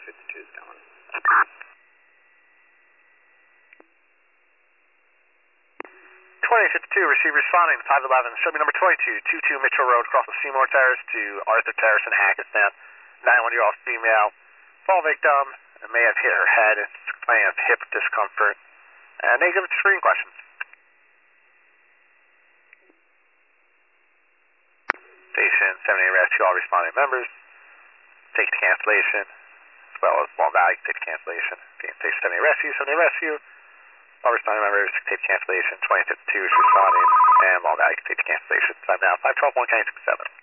2052 is going. 2052, receive responding 511, show me number 22, Mitchell Road, across the Seymour Terrace to Arthur Terrace in Hackettstown. 91-year-old female, fall victim, may have hit her head, may have hip discomfort. Negative screen questions. Station 78 rescue all responding members. Take to cancellation, as well as Long Valley, take to cancellation. Station 78 rescue. All responding members, take cancellation. 2052 is responding, and Long Valley, take cancellation. Time now, 512-1 County 67.